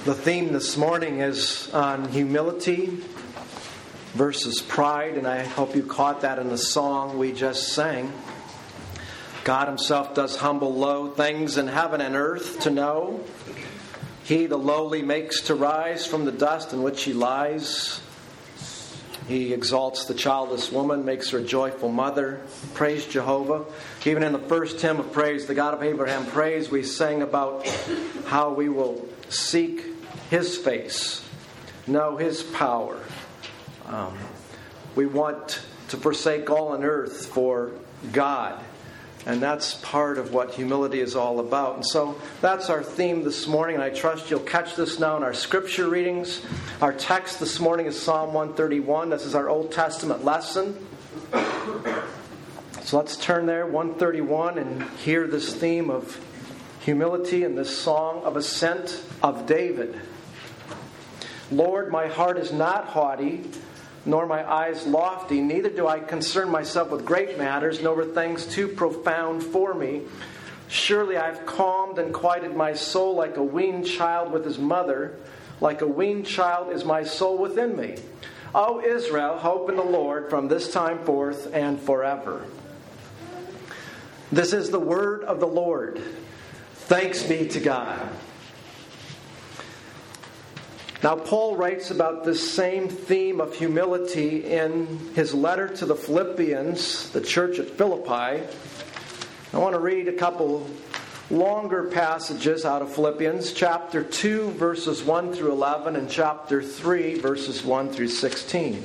The theme this morning is on humility versus pride, and I hope you caught that in the song we just sang. God himself does humble low things in heaven and earth to know. He the lowly makes to rise from the dust in which he lies. He exalts the childless woman, makes her a joyful mother. Praise Jehovah. Even in the first hymn of praise, the God of Abraham praise, we sang about how we will seek his face, know his power. We want to forsake all on earth for God. And that's part of what humility is all about. And so that's our theme this morning. And I trust you'll catch this now in our scripture readings. Our text this morning is Psalm 131. This is our Old Testament lesson. So let's turn there, 131, and hear this theme of humility in this song of ascent of David. Lord, my heart is not haughty, nor my eyes lofty, neither do I concern myself with great matters, nor with things too profound for me. Surely I have calmed and quieted my soul like a weaned child with his mother. Like a weaned child is my soul within me. O Israel, hope in the Lord from this time forth and forever. This is the word of the Lord. Thanks be to God. Now, Paul writes about this same theme of humility in his letter to the Philippians, the church at Philippi. I want to read a couple longer passages out of Philippians, chapter 2, verses 1 through 11, and chapter 3, verses 1 through 16.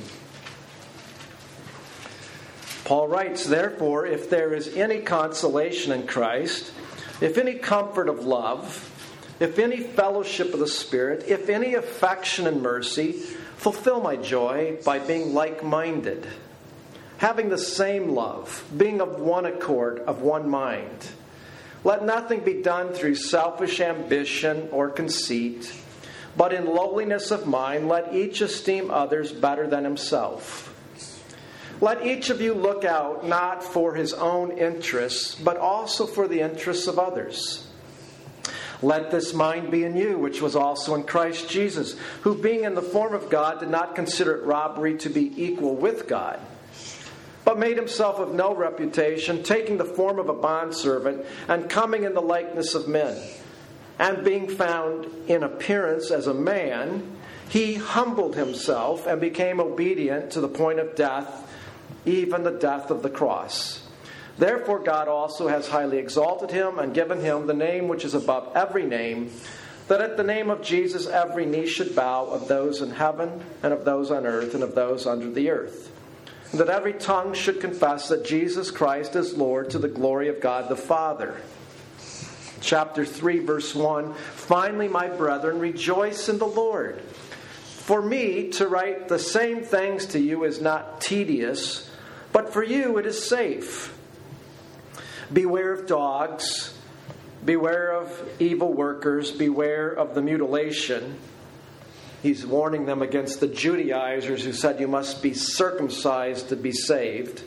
Paul writes, therefore, if there is any consolation in Christ, if any comfort of love, if any fellowship of the Spirit, if any affection and mercy, fulfill my joy by being like-minded, having the same love, being of one accord, of one mind. Let nothing be done through selfish ambition or conceit, but in lowliness of mind let each esteem others better than himself. Let each of you look out not for his own interests, but also for the interests of others. Let this mind be in you, which was also in Christ Jesus, who being in the form of God did not consider it robbery to be equal with God, but made himself of no reputation, taking the form of a bondservant, and coming in the likeness of men. And being found in appearance as a man, he humbled himself and became obedient to the point of death, even the death of the cross. Therefore God also has highly exalted him and given him the name which is above every name, that at the name of Jesus every knee should bow, of those in heaven and of those on earth and of those under the earth. And that every tongue should confess that Jesus Christ is Lord, to the glory of God the Father. Chapter 3, verse 1, finally, my brethren, rejoice in the Lord. For me to write the same things to you is not tedious, but for you it is safe. Beware of dogs, beware of evil workers, beware of the mutilation. He's warning them against the Judaizers who said you must be circumcised to be saved.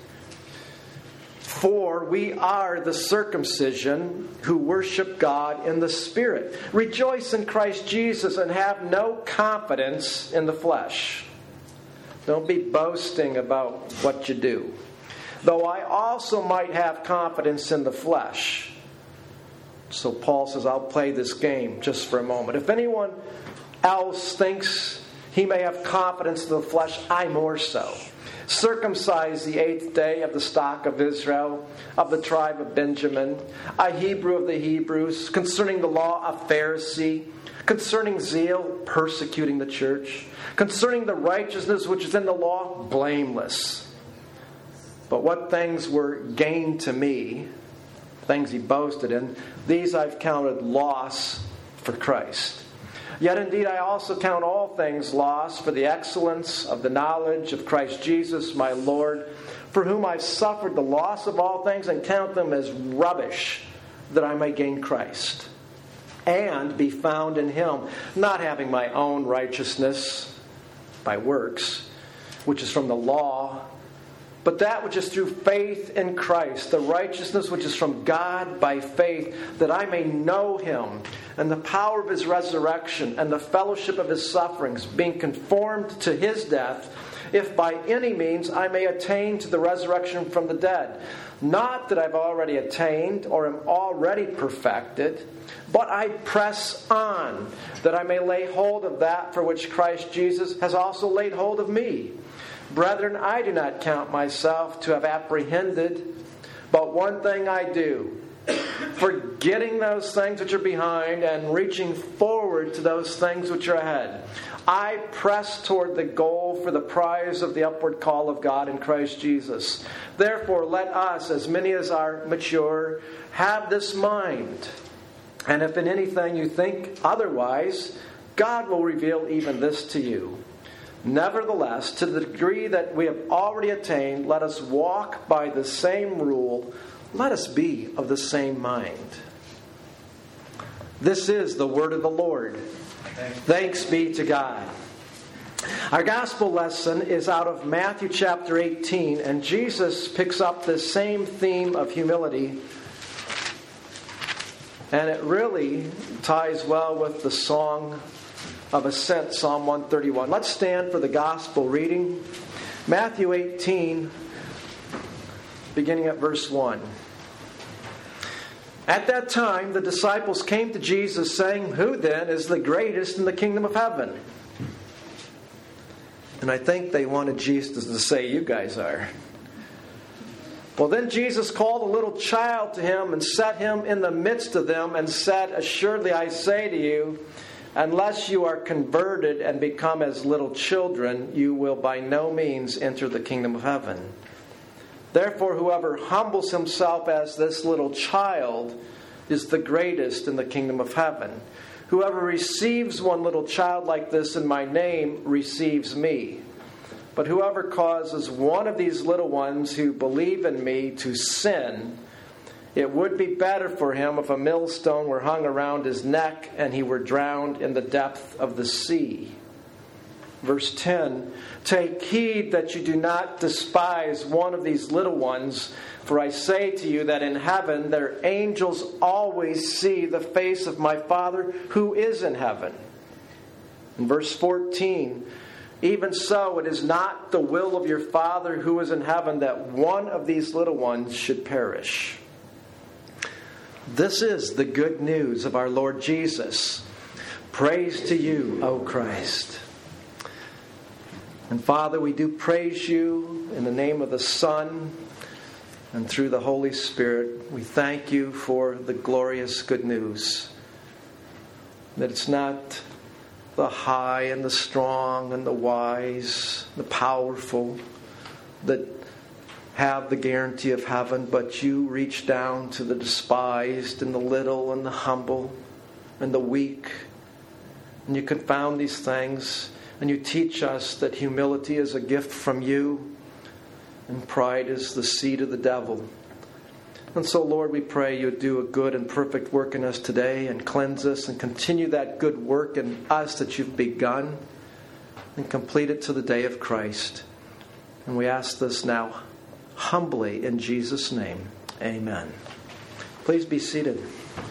For we are the circumcision who worship God in the Spirit. Rejoice in Christ Jesus and have no confidence in the flesh. Don't be boasting about what you do. Though I also might have confidence in the flesh. So Paul says, I'll play this game just for a moment. If anyone else thinks he may have confidence in the flesh, I more so. Circumcised the 8th day of the stock of Israel, of the tribe of Benjamin, a Hebrew of the Hebrews, concerning the law a Pharisee, concerning zeal persecuting the church, concerning the righteousness which is in the law blameless. But what things were gained to me, things he boasted in, these I've counted loss for Christ. Yet indeed I also count all things loss for the excellence of the knowledge of Christ Jesus my Lord, for whom I've suffered the loss of all things and count them as rubbish, that I may gain Christ and be found in him, not having my own righteousness by works, which is from the law, but that which is through faith in Christ, the righteousness which is from God by faith, that I may know Him and the power of His resurrection and the fellowship of His sufferings, being conformed to His death, if by any means I may attain to the resurrection from the dead. Not that I've already attained or am already perfected, but I press on, that I may lay hold of that for which Christ Jesus has also laid hold of me. Brethren, I do not count myself to have apprehended, but one thing I do, forgetting those things which are behind and reaching forward to those things which are ahead. I press toward the goal for the prize of the upward call of God in Christ Jesus. Therefore, let us, as many as are mature, have this mind. And if in anything you think otherwise, God will reveal even this to you. Nevertheless, to the degree that we have already attained, let us walk by the same rule. Let us be of the same mind. This is the word of the Lord. Thanks be to God. Our gospel lesson is out of Matthew chapter 18, and Jesus picks up this same theme of humility. And it really ties well with the song of ascent, Psalm 131. Let's stand for the gospel reading. Matthew 18, beginning at verse 1. At that time, the disciples came to Jesus, saying, "Who then is the greatest in the kingdom of heaven?" And I think they wanted Jesus to say, "You guys are." Well, then Jesus called a little child to him and set him in the midst of them and said, "Assuredly I say to you, unless you are converted and become as little children, you will by no means enter the kingdom of heaven. Therefore, whoever humbles himself as this little child is the greatest in the kingdom of heaven. Whoever receives one little child like this in my name receives me. But whoever causes one of these little ones who believe in me to sin, it would be better for him if a millstone were hung around his neck and he were drowned in the depth of the sea." Verse 10, "Take heed that you do not despise one of these little ones, for I say to you that in heaven their angels always see the face of my Father who is in heaven." In verse 14, "Even so, it is not the will of your Father who is in heaven that one of these little ones should perish." This is the good news of our Lord Jesus. Praise to you, O Christ. And Father, we do praise you in the name of the Son and through the Holy Spirit. We thank you for the glorious good news. That it's not the high and the strong and the wise, the powerful that have the guarantee of heaven, but you reach down to the despised and the little and the humble and the weak. And you confound these things. And you teach us that humility is a gift from you and pride is the seed of the devil. And so, Lord, we pray you do a good and perfect work in us today and cleanse us and continue that good work in us that you've begun and complete it to the day of Christ. And we ask this now humbly in Jesus' name. Amen. Please be seated.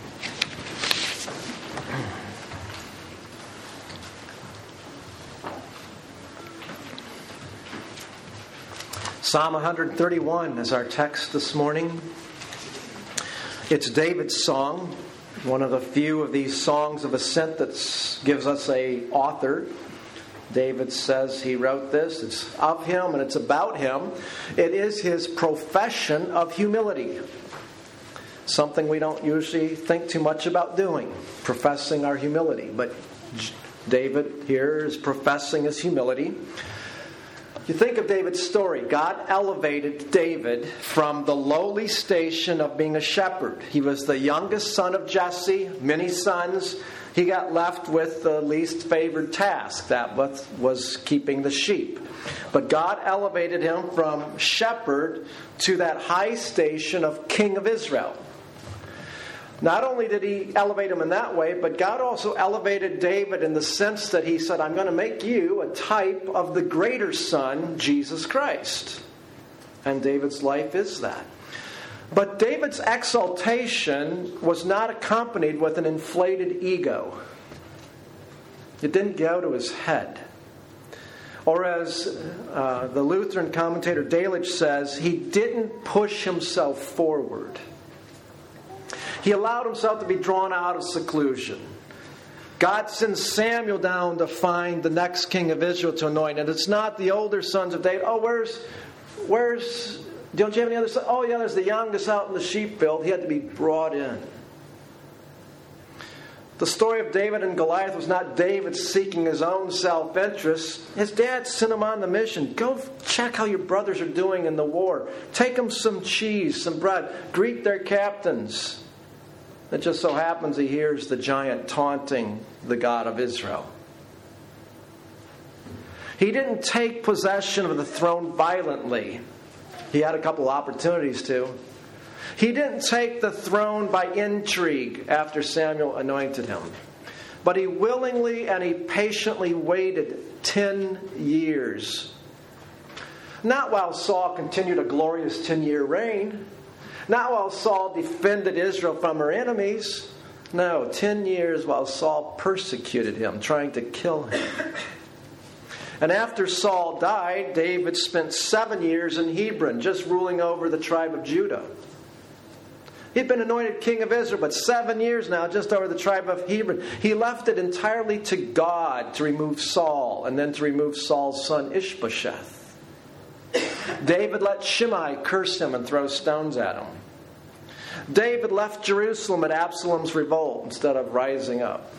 Psalm 131 is our text this morning. It's David's song, one of the few of these songs of ascent that gives us an author. David says he wrote this. It's of him and it's about him. It is his profession of humility. Something we don't usually think too much about doing, professing our humility. But David here is professing his humility. You think of David's story. God elevated David from the lowly station of being a shepherd. He was the youngest son of Jesse, many sons. He got left with the least favored task. That was keeping the sheep. But God elevated him from shepherd to that high station of king of Israel. Not only did he elevate him in that way, but God also elevated David in the sense that he said, "I'm going to make you a type of the greater son, Jesus Christ." And David's life is that. But David's exaltation was not accompanied with an inflated ego. It didn't go to his head. Or as the Lutheran commentator Delitzsch says, he didn't push himself forward. He allowed himself to be drawn out of seclusion. God sends Samuel down to find the next king of Israel to anoint. And it's not the older sons of David. Oh, where's, don't you have any other sons? Oh, yeah, there's the youngest out in the sheepfield. He had to be brought in. The story of David and Goliath was not David seeking his own self-interest. His dad sent him on the mission. Go check how your brothers are doing in the war. Take them some cheese, some bread. Greet their captains. It just so happens he hears the giant taunting the God of Israel. He didn't take possession of the throne violently. He had a couple opportunities to. He didn't take the throne by intrigue after Samuel anointed him. But he willingly and he patiently waited 10 years. Not while Saul continued a glorious 10-year reign. Not while Saul defended Israel from her enemies. No, 10 years while Saul persecuted him, trying to kill him. And after Saul died, David spent 7 years in Hebron, just ruling over the tribe of Judah. He'd been anointed king of Israel, but 7 years now, just over the tribe of Hebron. He left it entirely to God to remove Saul, and then to remove Saul's son Ishbosheth. David let Shimei curse him and throw stones at him. David left Jerusalem at Absalom's revolt instead of rising up.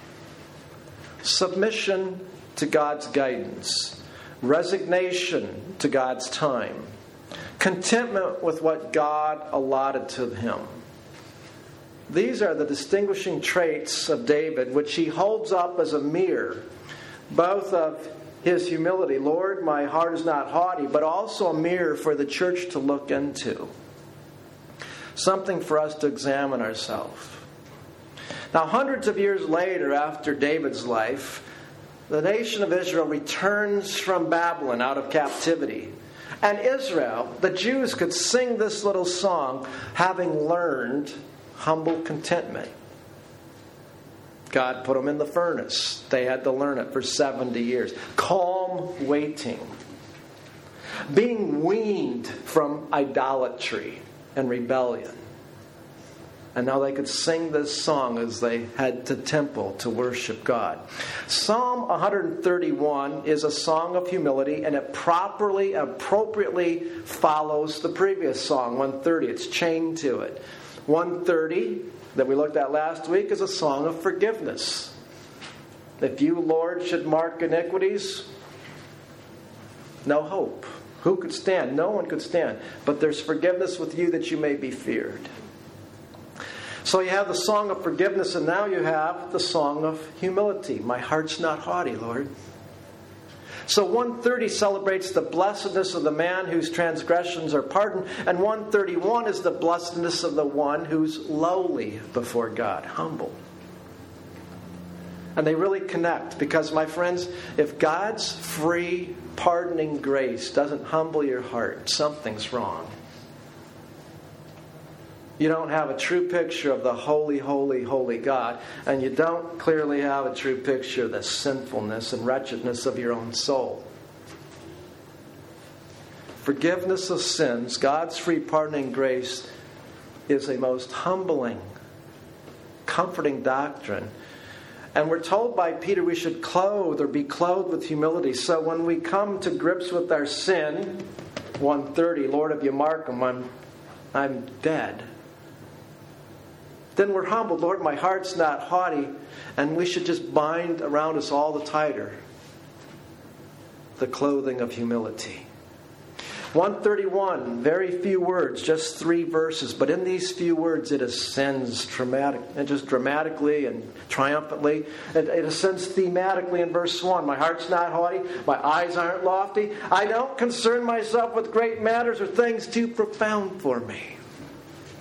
Submission to God's guidance. Resignation to God's time. Contentment with what God allotted to him. These are the distinguishing traits of David, which he holds up as a mirror, both of his humility. Lord, my heart is not haughty, but also a mirror for the church to look into. Something for us to examine ourselves. Now, hundreds of years later, after David's life, the nation of Israel returns from Babylon out of captivity. And Israel, the Jews, could sing this little song, having learned humble contentment. God put them in the furnace. They had to learn it for 70 years. Calm waiting. Being weaned from idolatry and rebellion. And now they could sing this song as they head to temple to worship God. Psalm 131 is a song of humility, and it properly, appropriately follows the previous song, 130. It's chained to it. 130, that we looked at last week, is a song of forgiveness. If you, Lord, should mark iniquities, no hope. Who could stand? No one could stand. But there's forgiveness with you that you may be feared. So you have the song of forgiveness, and now you have the song of humility. My heart's not haughty, Lord. So 130 celebrates the blessedness of the man whose transgressions are pardoned, and 131 is the blessedness of the one who's lowly before God, humble. And they really connect, because, my friends, if God's free, pardoning grace doesn't humble your heart, something's wrong. You don't have a true picture of the holy, holy, holy God, and you don't clearly have a true picture of the sinfulness and wretchedness of your own soul. Forgiveness of sins, God's free pardoning grace, is a most humbling, comforting doctrine. And we're told by Peter we should clothe or be clothed with humility. So when we come to grips with our sin, 130, Lord, if you mark them, I'm dead. Then we're humbled. Lord, my heart's not haughty. And we should just bind around us all the tighter the clothing of humility. 131, very few words, just 3 verses. But in these few words, it ascends dramatically and triumphantly. It ascends thematically in verse 1. My heart's not haughty. My eyes aren't lofty. I don't concern myself with great matters or things too profound for me.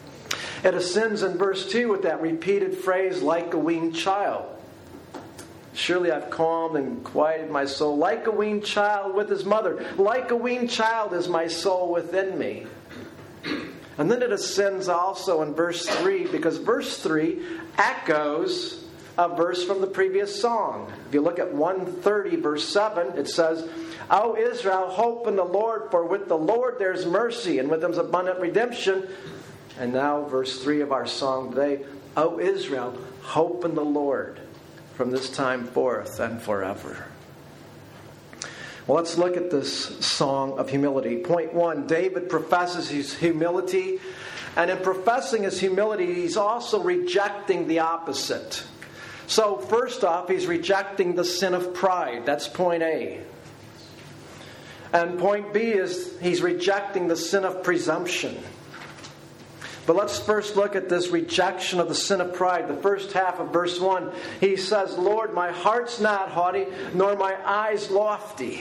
It ascends in verse 2 with that repeated phrase, like a weaned child. Surely I've calmed and quieted my soul. Like a weaned child with his mother. Like a weaned child is my soul within me. And then it ascends also in verse 3, because verse 3 echoes a verse from the previous song. If you look at 130, verse 7, it says, O Israel, hope in the Lord, for with the Lord there's mercy, and with him is abundant redemption. And now verse 3 of our song today, O Israel, hope in the Lord, from this time forth and forever. Well, let's look at this song of humility. Point 1, David professes his humility. And in professing his humility, he's also rejecting the opposite. So, first off, he's rejecting the sin of pride. That's point A. And point B is he's rejecting the sin of presumption. But let's first look at this rejection of the sin of pride. The first half of verse 1, he says, Lord, my heart's not haughty, nor my eyes lofty.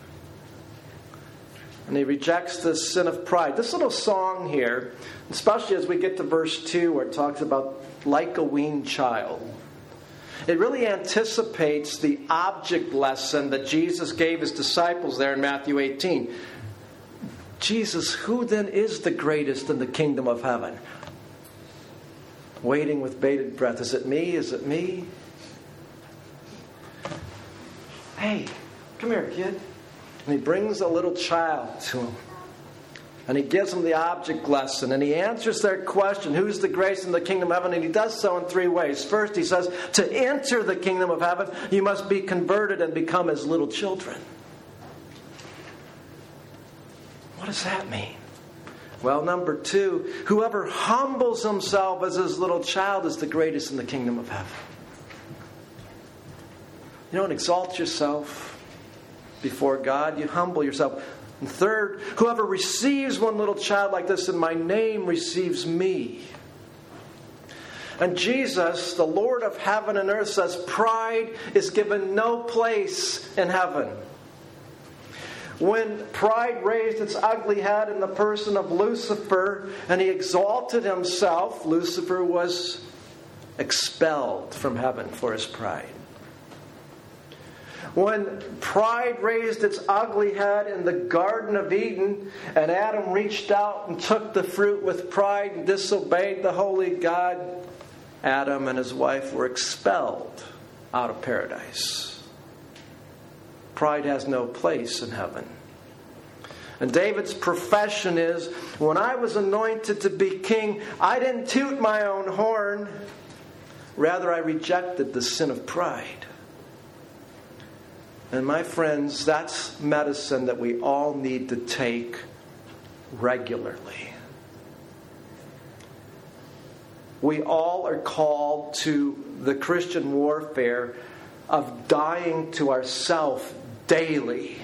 And he rejects this sin of pride. This little song here, especially as we get to verse 2, where it talks about like a weaned child, it really anticipates the object lesson that Jesus gave his disciples there in Matthew 18. Jesus, who then is the greatest in the kingdom of heaven? Waiting with bated breath. Is it me? Is it me? Hey, come here, kid. And he brings a little child to him. And he gives them the object lesson. And he answers their question, who's the greatest in the kingdom of heaven? And he does so in 3 ways. First, he says, to enter the kingdom of heaven, you must be converted and become as little children. What does that mean? Well, number 2, whoever humbles himself as his little child is the greatest in the kingdom of heaven. You don't exalt yourself before God. You humble yourself. And third, whoever receives one little child like this in my name receives me. And Jesus, the Lord of heaven and earth, says pride is given no place in heaven. When pride raised its ugly head in the person of Lucifer and he exalted himself, Lucifer was expelled from heaven for his pride. When pride raised its ugly head in the Garden of Eden and Adam reached out and took the fruit with pride and disobeyed the holy God, Adam and his wife were expelled out of paradise. Pride has no place in heaven. And David's profession is, when I was anointed to be king, I didn't toot my own horn. Rather, I rejected the sin of pride. And my friends, that's medicine that we all need to take regularly. We all are called to the Christian warfare of dying to ourself daily.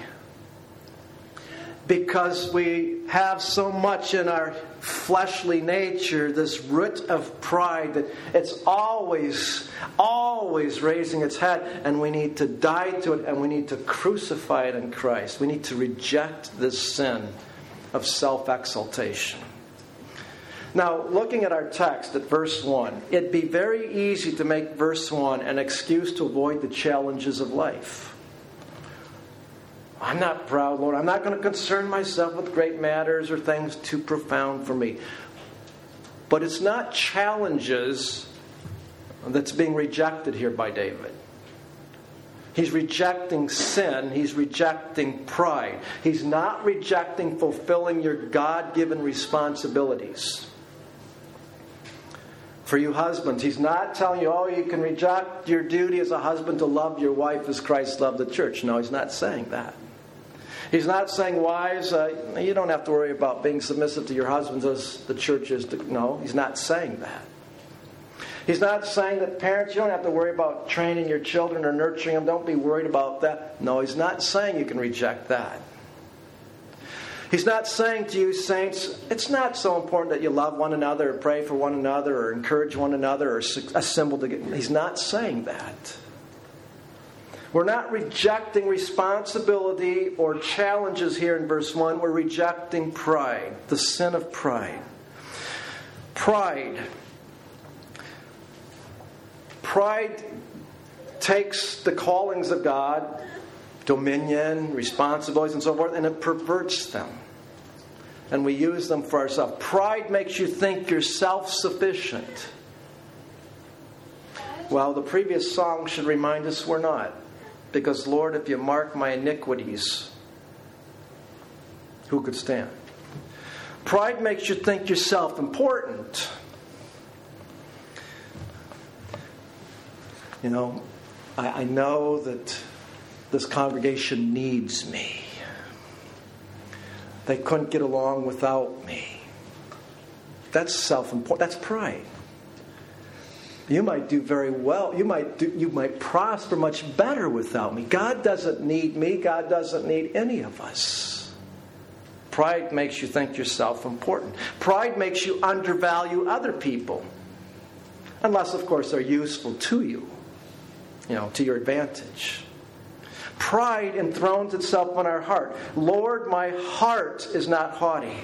Because we have so much in our fleshly nature, this root of pride, that it's always raising its head, and we need to die to it, and we need to crucify it in Christ. We need to reject this sin of self-exaltation. Now, looking at our text at verse 1, it'd be very easy to make verse 1 an excuse to avoid the challenges of life. I'm not proud, Lord. I'm not going to concern myself with great matters or things too profound for me. But it's not challenges that's being rejected here by David. He's rejecting sin. He's rejecting pride. He's not rejecting fulfilling your God-given responsibilities. For you husbands, he's not telling you, you can reject your duty as a husband to love your wife as Christ loved the church. No, he's not saying that. He's not saying, wives, you don't have to worry about being submissive to your husbands as the church is. No, he's not saying that. He's not saying that parents, you don't have to worry about training your children or nurturing them. Don't be worried about that. No, he's not saying you can reject that. He's not saying to you, saints, it's not so important that you love one another or pray for one another or encourage one another or assemble together. He's not saying that. We're not rejecting responsibility or challenges here in verse 1. We're rejecting pride, the sin of pride. Pride takes the callings of God, dominion, responsibilities, and so forth, and it perverts them. And we use them for ourselves. Pride makes you think you're self-sufficient. Well, the previous song should remind us we're not. Because, Lord, if you mark my iniquities, who could stand? Pride makes you think you're self-important. You know, I know that this congregation needs me. They couldn't get along without me. That's self-important. That's pride. You might do very well. You might prosper much better without me. God doesn't need me. God doesn't need any of us. Pride makes you think you're self-important. Pride makes you undervalue other people. Unless, of course, they're useful to you. To your advantage. Pride enthrones itself on our heart. Lord, my heart is not haughty.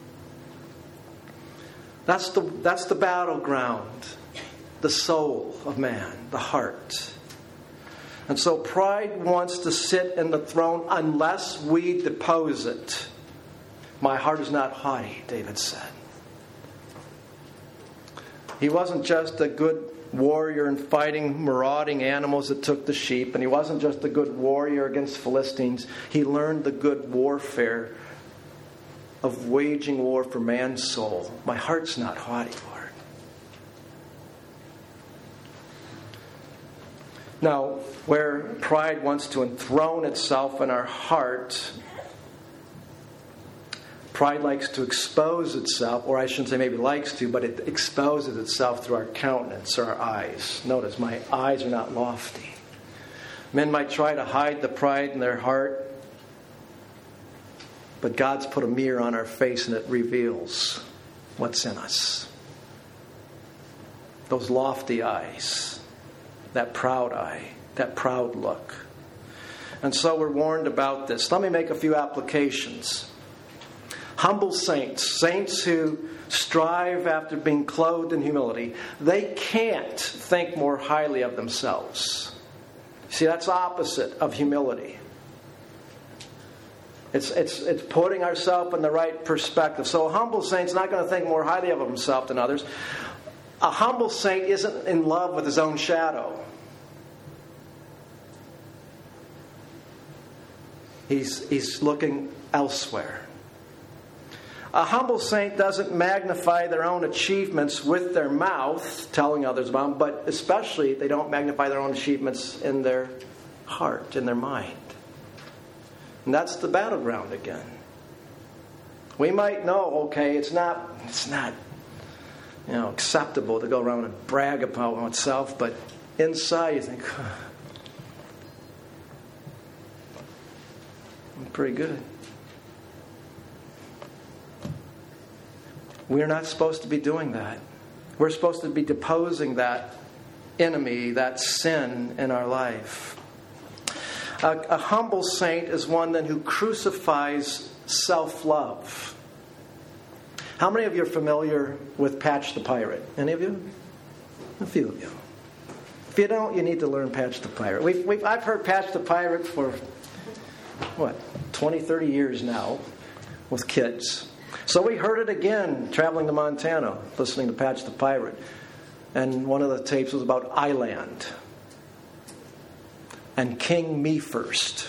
That's the battleground. The soul of man, the heart. And so pride wants to sit in the throne unless we depose it. My heart is not haughty, David said. He wasn't just a good warrior in fighting marauding animals that took the sheep, and he wasn't just a good warrior against Philistines. He learned the good warfare of waging war for man's soul. My heart's not haughty, Lord. Now, where pride wants to enthrone itself in our heart, pride likes to expose itself, or I shouldn't say maybe likes to, but it exposes itself through our countenance or our eyes. Notice, my eyes are not lofty. Men might try to hide the pride in their heart, but God's put a mirror on our face and it reveals what's in us. Those lofty eyes. That proud eye, that proud look. And so we're warned about this. Let me make a few applications. Humble saints who strive after being clothed in humility, they can't think more highly of themselves. See, that's opposite of humility. It's putting ourselves in the right perspective. So a humble saint's not going to think more highly of himself than others. A humble saint isn't in love with his own shadow. He's looking elsewhere. A humble saint doesn't magnify their own achievements with their mouth, telling others about them, but especially they don't magnify their own achievements in their heart, in their mind. And that's the battleground again. We might know, okay, it's not acceptable to go around and brag about oneself, but inside you think, I'm pretty good. We're not supposed to be doing that. We're supposed to be deposing that enemy, that sin in our life. A humble saint is one then who crucifies self-love. How many of you are familiar with Patch the Pirate? Any of you? A few of you. If you don't, you need to learn Patch the Pirate. I've heard Patch the Pirate for, 20, 30 years now with kids. So we heard it again traveling to Montana, listening to Patch the Pirate. And one of the tapes was about Island and King Me First.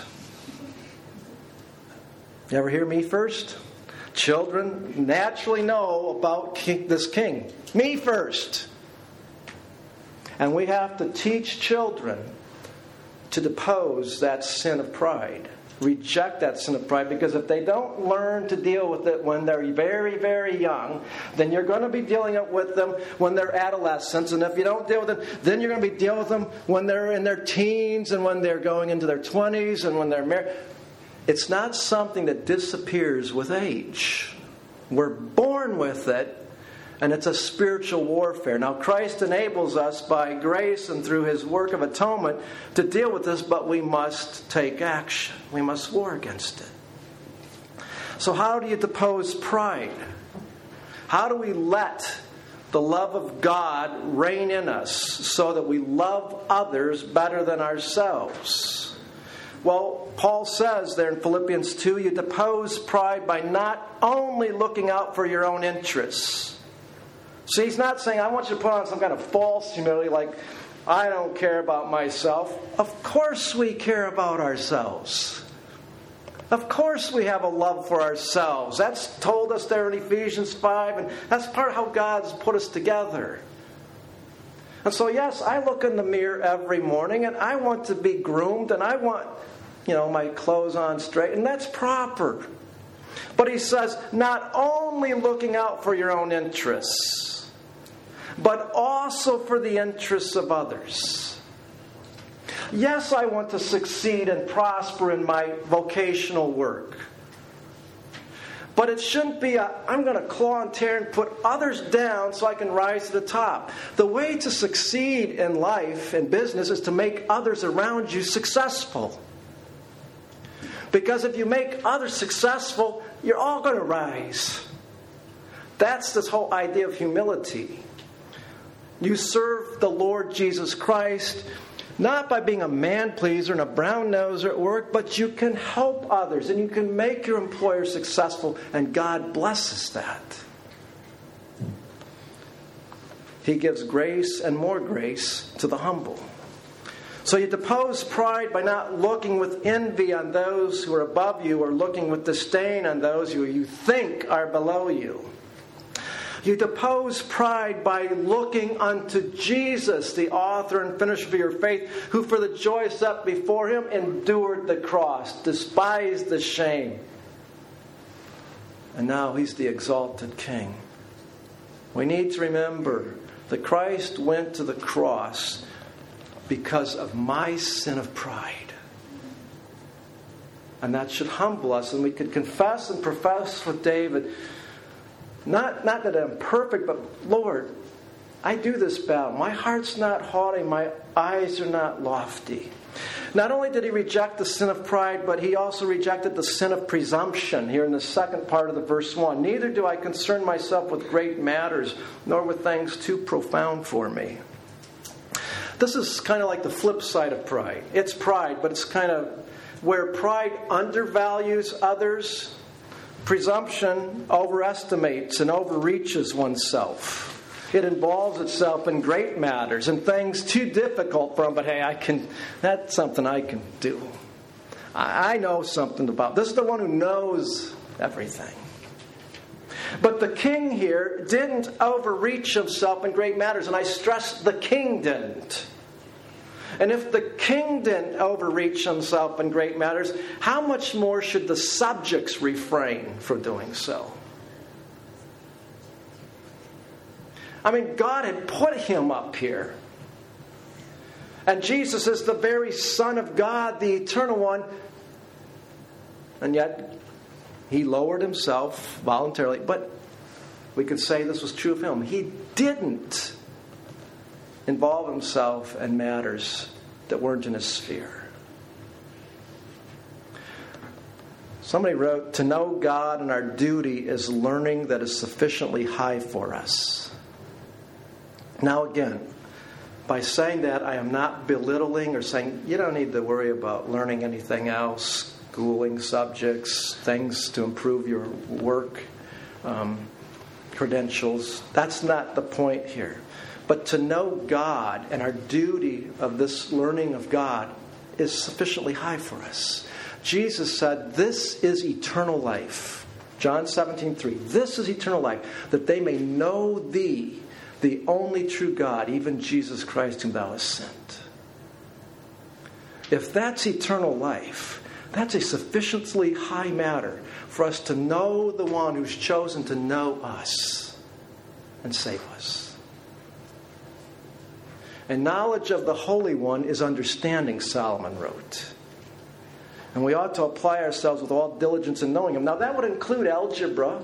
You ever hear Me First? Children naturally know about this king. Me first. And we have to teach children to depose that sin of pride. Reject that sin of pride, because if they don't learn to deal with it when they're very, very young, then you're going to be dealing with them when they're adolescents. And if you don't deal with them, then you're going to be dealing with them when they're in their teens and when they're going into their 20s and when they're married. It's not something that disappears with age. We're born with it, and it's a spiritual warfare. Now, Christ enables us by grace and through His work of atonement to deal with this, but we must take action. We must war against it. So how do you depose pride? How do we let the love of God reign in us so that we love others better than ourselves. Well, Paul says there in Philippians 2, you depose pride by not only looking out for your own interests. See, he's not saying, I want you to put on some kind of false humility like, I don't care about myself. Of course we care about ourselves. Of course we have a love for ourselves. That's told us there in Ephesians 5, and that's part of how God's put us together. And so, yes, I look in the mirror every morning, and I want to be groomed, and I want, my clothes on straight, and that's proper. But he says, not only looking out for your own interests, but also for the interests of others. Yes, I want to succeed and prosper in my vocational work. But it shouldn't be I'm going to claw and tear and put others down so I can rise to the top. The way to succeed in life and business is to make others around you successful. Because if you make others successful, you're all going to rise. That's this whole idea of humility. You serve the Lord Jesus Christ not by being a man-pleaser and a brown-noser at work, but you can help others and you can make your employer successful, and God blesses that. He gives grace and more grace to the humble. So you depose pride by not looking with envy on those who are above you or looking with disdain on those who you think are below you. You depose pride by looking unto Jesus, the author and finisher of your faith, who for the joy set before him endured the cross, despised the shame. And now he's the exalted King. We need to remember that Christ went to the cross because of my sin of pride. And that should humble us, and we could confess and profess with David, Not that I'm perfect, but Lord, I do this battle. My heart's not haughty. My eyes are not lofty. Not only did he reject the sin of pride, but he also rejected the sin of presumption here in the second part of the verse 1. Neither do I concern myself with great matters, nor with things too profound for me. This is kind of like the flip side of pride. It's pride, but it's kind of where pride undervalues others. Presumption overestimates and overreaches oneself. It involves itself in great matters and things too difficult for them, but hey, that's something I can do. I know something about this. Is the one who knows everything. But the king here didn't overreach himself in great matters, and I stress the king didn't. And if the king didn't overreach himself in great matters, how much more should the subjects refrain from doing so? I mean, God had put him up here. And Jesus is the very Son of God, the Eternal One. And yet, he lowered himself voluntarily. But we could say this was true of him. He didn't involve himself in matters that weren't in his sphere. Somebody wrote, to know God and our duty is learning that is sufficiently high for us. Now again, by saying that, I am not belittling or saying you don't need to worry about learning anything else, schooling subjects, things to improve your work, credentials. That's not the point here. But to know God and our duty of this learning of God is sufficiently high for us. Jesus said, this is eternal life. John 17:3. This is eternal life, that they may know thee, the only true God, even Jesus Christ whom thou hast sent. If that's eternal life, that's a sufficiently high matter for us to know the one who's chosen to know us and save us. And knowledge of the Holy One is understanding, Solomon wrote. And we ought to apply ourselves with all diligence in knowing him. Now that would include algebra.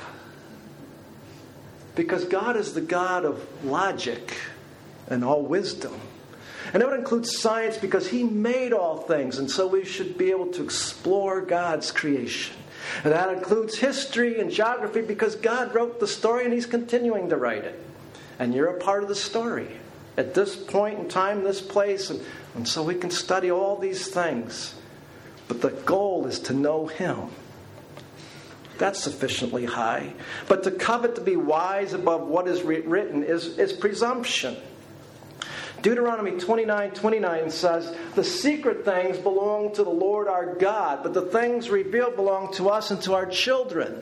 Because God is the God of logic and all wisdom. And it would include science because he made all things. And so we should be able to explore God's creation. And that includes history and geography because God wrote the story and he's continuing to write it. And you're a part of the story. At this point in time, this place, and so we can study all these things. But the goal is to know Him. That's sufficiently high. But to covet to be wise above what is written is presumption. Deuteronomy 29:29 says, "The secret things belong to the Lord our God, but the things revealed belong to us and to our children."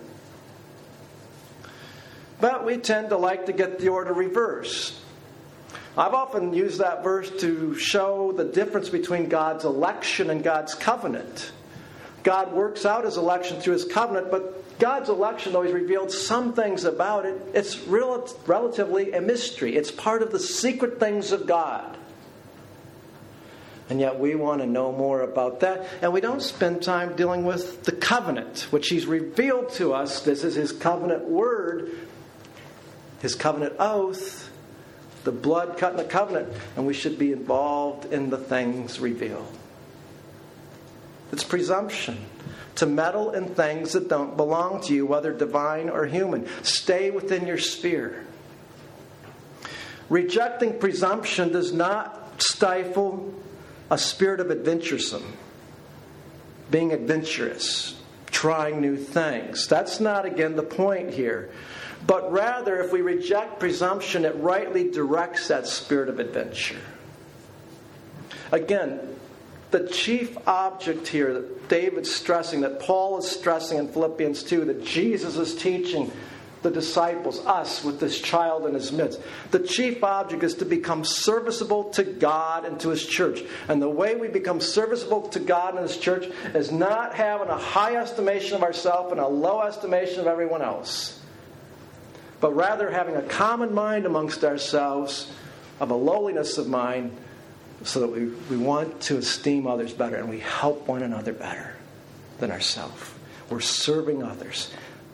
But we tend to like to get the order reversed. I've often used that verse to show the difference between God's election and God's covenant. God works out His election through His covenant, but God's election, though He's revealed some things about it, it's relatively a mystery. It's part of the secret things of God. And yet we want to know more about that. And we don't spend time dealing with the covenant, which He's revealed to us. This is His covenant word, His covenant oath, the blood cut in the covenant. And we should be involved in the things revealed. It's presumption to meddle in things that don't belong to you, whether divine or human. Stay within your sphere. Rejecting presumption does not stifle a spirit of adventuresome, being adventurous, trying new things. That's not, again, the point here. But rather, if we reject presumption, it rightly directs that spirit of adventure. Again, the chief object here that David's stressing, that Paul is stressing in Philippians 2, that Jesus is teaching the disciples, us, with this child in his midst. The chief object is to become serviceable to God and to His church. And the way we become serviceable to God and His church is not having a high estimation of ourselves and a low estimation of everyone else, but rather having a common mind amongst ourselves, of a lowliness of mind, so that we want to esteem others better and we help one another better than ourselves. We're serving others.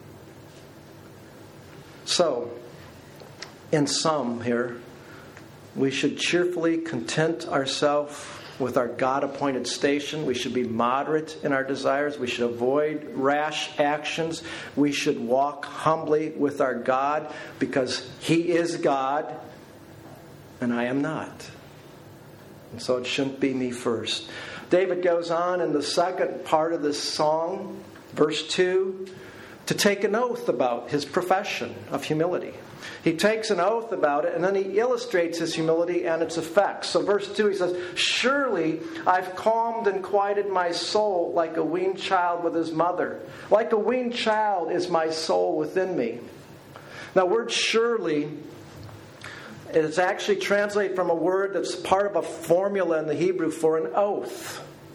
So, in sum here, we should cheerfully content ourselves with our God-appointed station. We should be moderate in our desires. We should avoid rash actions. We should walk humbly with our God, because He is God and I am not. And so it shouldn't be me first. David goes on in the second part of this song, verse 2, to take an oath about his profession of humility. He takes an oath about it, and then he illustrates his humility and its effects. So verse 2, he says, "Surely I've calmed and quieted my soul like a weaned child with his mother. Like a weaned child is my soul within me." Now, word surely, it is actually translated from a word that's part of a formula in the Hebrew for an oath.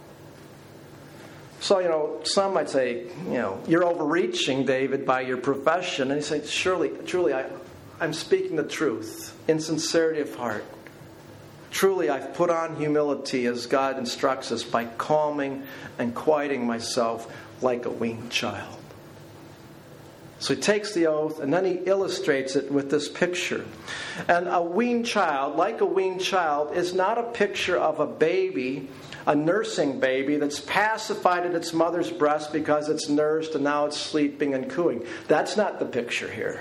So, some might say, you're overreaching, David, by your profession. And he says, truly, I'm speaking the truth in sincerity of heart. Truly, I've put on humility as God instructs us by calming and quieting myself like a weaned child. So he takes the oath and then he illustrates it with this picture. And a weaned child, like a weaned child, is not a picture of a baby, a nursing baby that's pacified at its mother's breast because it's nursed and now it's sleeping and cooing. That's not the picture here.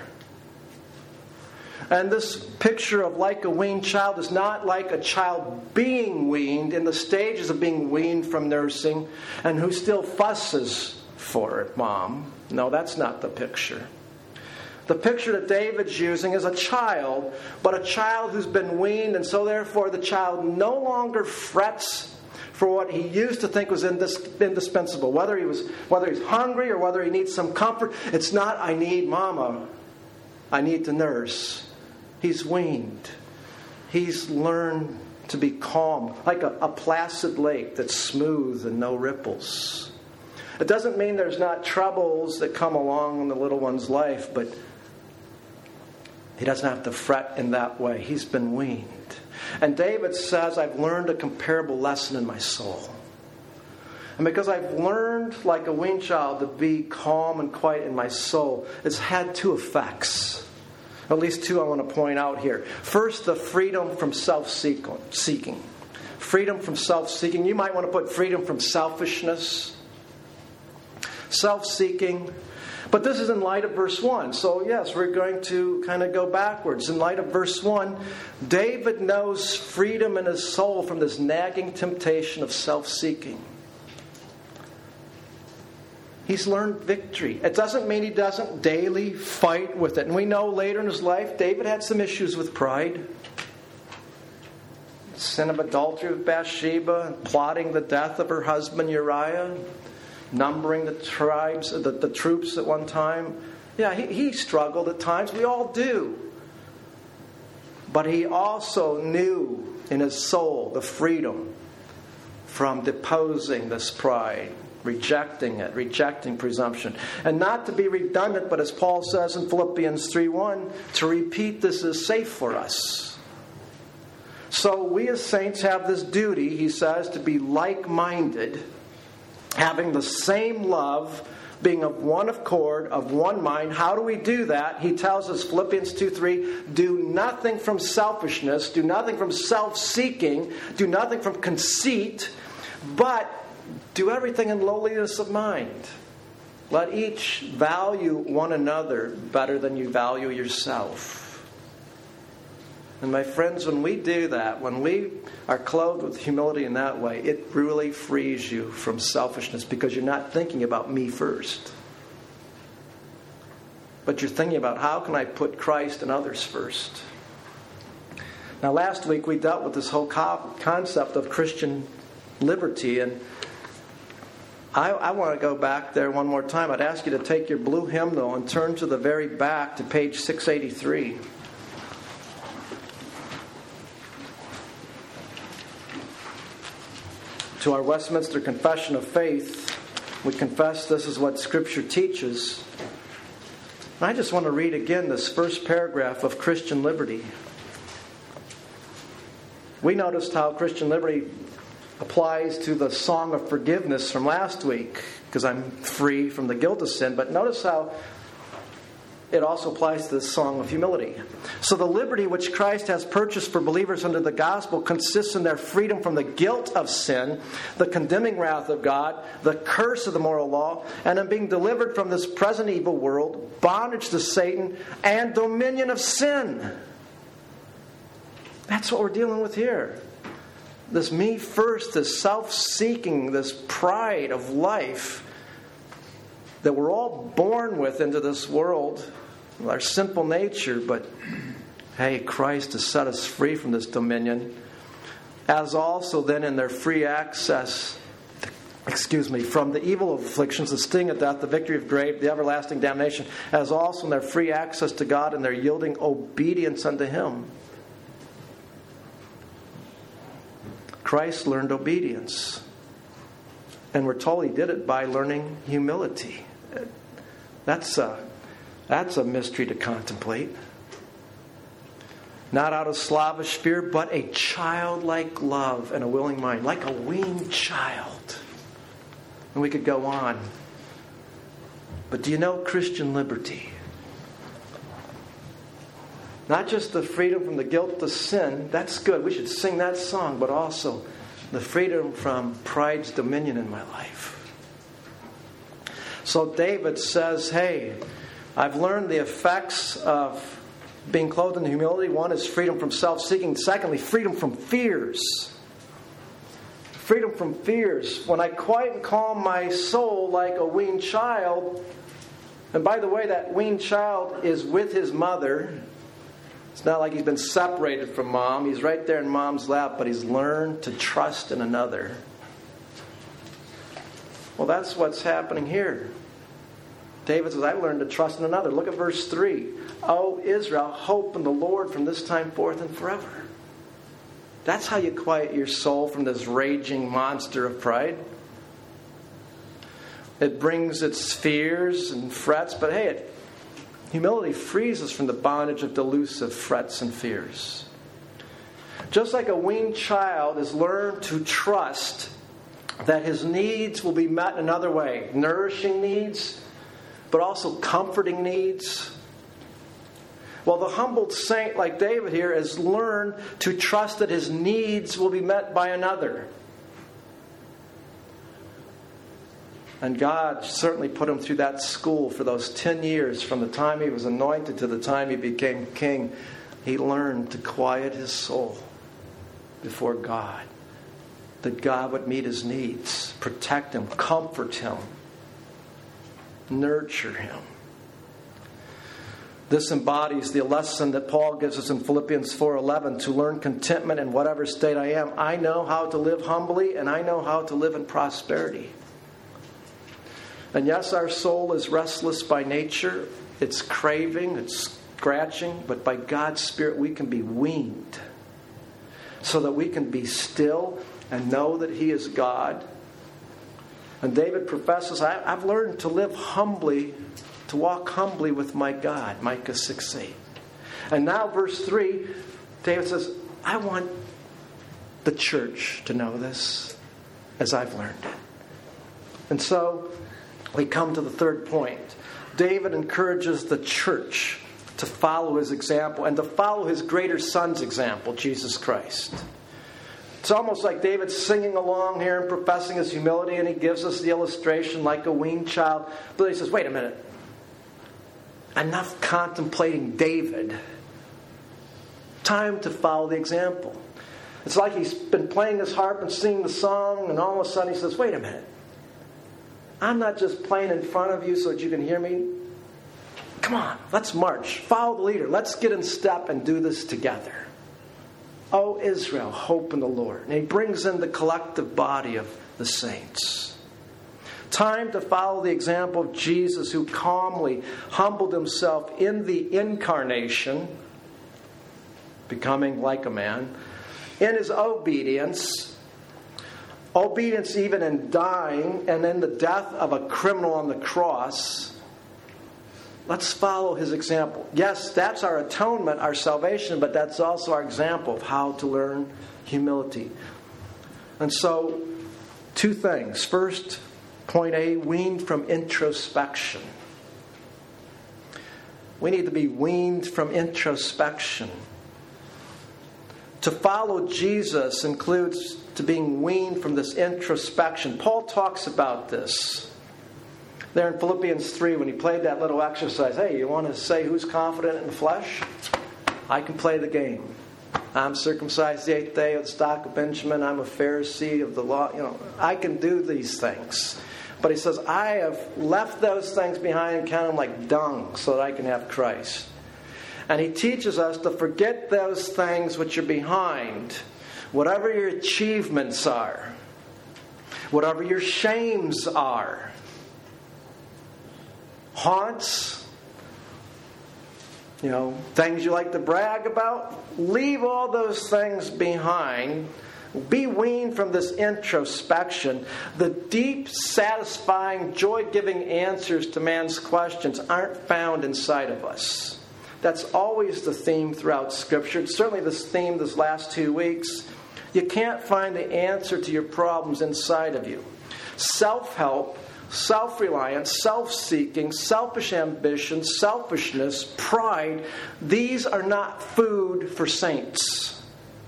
And this picture of like a weaned child is not like a child being weaned in the stages of being weaned from nursing and who still fusses for it, Mom. No, that's not the picture. The picture that David's using is a child, but a child who's been weaned, and so therefore the child no longer frets for what he used to think was indispensable. Whether he's hungry or whether he needs some comfort, it's not, I need Mama. I need to nurse. He's weaned. He's learned to be calm, like a placid lake that's smooth and no ripples. It doesn't mean there's not troubles that come along in the little one's life, but he doesn't have to fret in that way. He's been weaned. And David says, I've learned a comparable lesson in my soul. And because I've learned, like a weaned child, to be calm and quiet in my soul, it's had two effects. At least two I want to point out here. First, the freedom from self-seeking. Freedom from self-seeking. You might want to put freedom from selfishness. Self-seeking. But this is in light of verse 1. So yes, we're going to kind of go backwards. In light of verse 1, David knows freedom in his soul from this nagging temptation of self-seeking. He's learned victory. It doesn't mean he doesn't daily fight with it. And we know later in his life, David had some issues with pride. Sin of adultery with Bathsheba, plotting the death of her husband Uriah, numbering the tribes, the troops at one time. Yeah, he struggled at times. We all do. But he also knew in his soul the freedom from deposing this pride, rejecting it, rejecting presumption. And not to be redundant, but as Paul says in Philippians 3:1, to repeat this is safe for us. So we as saints have this duty, he says, to be like-minded, having the same love, being of one accord, of one mind. How do we do that? He tells us, Philippians 2:3, do nothing from selfishness, do nothing from self-seeking, do nothing from conceit, but do everything in lowliness of mind. Let each value one another better than you value yourself. And my friends, when we do that, when we are clothed with humility in that way, it really frees you from selfishness because you're not thinking about me first. But you're thinking about how can I put Christ and others first. Now last week we dealt with this whole concept of Christian liberty, and I want to go back there one more time. I'd ask you to take your blue hymnal and turn to the very back to page 683. To our Westminster Confession of Faith, we confess this is what Scripture teaches. And I just want to read again this first paragraph of Christian liberty. We noticed how Christian liberty applies to the song of forgiveness from last week, because I'm free from the guilt of sin. But notice how it also applies to the song of humility. So the liberty which Christ has purchased for believers under the gospel consists in their freedom from the guilt of sin, the condemning wrath of God, the curse of the moral law, and in being delivered from this present evil world, bondage to Satan, and dominion of sin. That's what we're dealing with here. This me first, this self-seeking, this pride of life that we're all born with into this world, our simple nature, but hey, Christ has set us free from this dominion, as also then in their free access, from the evil of afflictions, the sting of death, the victory of grave, the everlasting damnation, as also in their free access to God and their yielding obedience unto Him. Christ learned obedience. And we're told He did it by learning humility. That's a mystery to contemplate. Not out of slavish fear, but a childlike love and a willing mind, like a weaned child. And we could go on. But do you know Christian liberty? Not just the freedom from the guilt of sin, that's good, we should sing that song, but also the freedom from pride's dominion in my life. So David says, hey, I've learned the effects of being clothed in humility. One is freedom from self-seeking. Secondly, freedom from fears. Freedom from fears. When I quiet and calm my soul like a weaned child, and by the way, that weaned child is with his mother. It's not like he's been separated from mom. He's right there in mom's lap, but he's learned to trust in another. Well, that's what's happening here. David says, I've learned to trust in another. Look at verse 3. O Israel, hope in the Lord from this time forth and forever. That's how you quiet your soul from this raging monster of pride. It brings its fears and frets, but hey, humility frees us from the bondage of delusive frets and fears. Just like a weaned child has learned to trust that his needs will be met in another way. Nourishing needs, but also comforting needs. Well, the humbled saint like David here has learned to trust that his needs will be met by another. And God certainly put him through that school for those 10 years. From the time he was anointed to the time he became king, he learned to quiet his soul before God. That God would meet his needs, protect him, comfort him, nurture him. This embodies the lesson that Paul gives us in Philippians 4:11, to learn contentment in whatever state I am. I know how to live humbly, and I know how to live in prosperity. And yes, our soul is restless by nature. It's craving, it's scratching, but by God's Spirit we can be weaned so that we can be still and know that He is God. And David professes, I've learned to live humbly, to walk humbly with my God, Micah 6:8. And now verse 3, David says, I want the church to know this as I've learned it. And so we come to the third point. David encourages the church to follow his example and to follow his greater son's example, Jesus Christ. It's almost like David's singing along here and professing his humility, and he gives us the illustration like a weaned child. But he says, wait a minute. Enough contemplating David. Time to follow the example. It's like he's been playing his harp and singing the song, and all of a sudden he says, wait a minute. I'm not just playing in front of you so that you can hear me. Come on, let's march. Follow the leader. Let's get in step and do this together. O Israel, hope in the Lord. And he brings in the collective body of the saints. Time to follow the example of Jesus, who calmly humbled himself in the incarnation, becoming like a man, in his obedience even in dying and in the death of a criminal on the cross. Let's follow his example. Yes, that's our atonement, our salvation, but that's also our example of how to learn humility. And so, two things. First, point A, weaned from introspection. We need to be weaned from introspection. To follow Jesus includes to being weaned from this introspection. Paul talks about this there in Philippians 3 when he played that little exercise. Hey, you want to say who's confident in the flesh? I can play the game. I'm circumcised the 8th day of the stock of Benjamin. I'm a Pharisee of the law. I can do these things. But he says, I have left those things behind and count them like dung so that I can have Christ. And he teaches us to forget those things which are behind. Whatever your achievements are. Whatever your shames are. Haunts. Things you like to brag about. Leave all those things behind. Be weaned from this introspection. The deep, satisfying, joy-giving answers to man's questions aren't found inside of us. That's always the theme throughout Scripture. It's certainly this theme this last 2 weeks. You can't find the answer to your problems inside of you. Self-help, self-reliance, self-seeking, selfish ambition, selfishness, pride, these are not food for saints.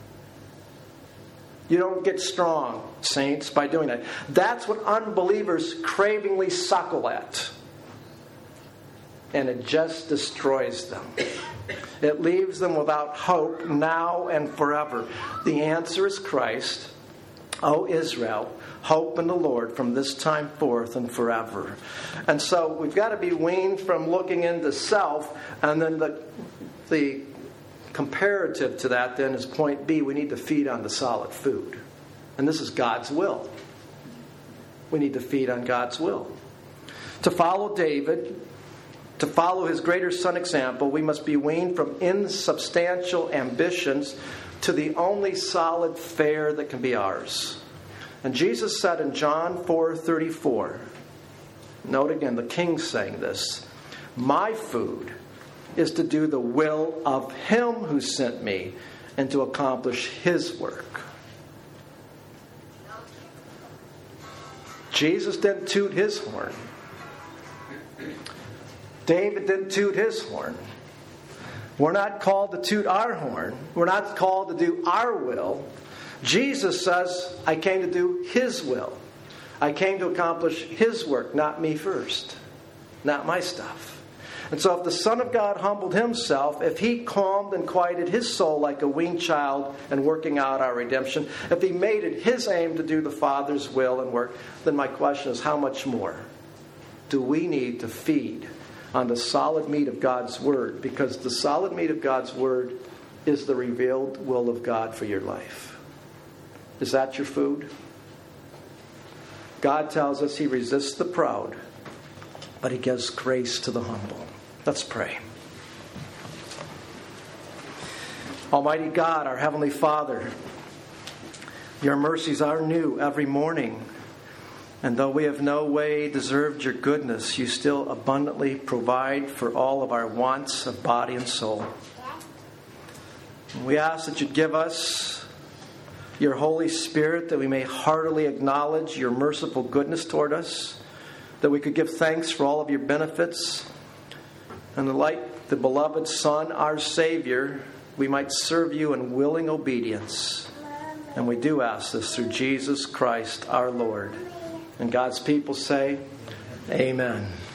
You don't get strong, saints, by doing that. That's what unbelievers cravingly suckle at. And it just destroys them. It leaves them without hope now and forever. The answer is Christ. O Israel, hope in the Lord from this time forth and forever. And so we've got to be weaned from looking into self. And then the comparative to that then is point B. We need to feed on the solid food. And this is God's will. We need to feed on God's will. To follow David, to follow his greater son example, we must be weaned from insubstantial ambitions to the only solid fare that can be ours. And Jesus said in John 4:34, note again, the King saying this, my food is to do the will of him who sent me and to accomplish his work. Jesus didn't toot his horn. David didn't toot his horn. We're not called to toot our horn. We're not called to do our will. Jesus says, I came to do his will. I came to accomplish His work, not me first. Not my stuff. And so if the Son of God humbled Himself, if He calmed and quieted His soul like a weaned child and working out our redemption, if He made it His aim to do the Father's will and work, then my question is, how much more do we need to feed on the solid meat of God's Word? Because the solid meat of God's Word is the revealed will of God for your life. Is that your food? God tells us He resists the proud, but He gives grace to the humble. Let's pray. Almighty God, our Heavenly Father, Your mercies are new every morning. And though we have no way deserved Your goodness, You still abundantly provide for all of our wants of body and soul. And we ask that You'd give us Your Holy Spirit, that we may heartily acknowledge Your merciful goodness toward us, that we could give thanks for all of Your benefits, and like the beloved Son, our Savior, we might serve You in willing obedience. And we do ask this through Jesus Christ our Lord. And God's people say, Amen.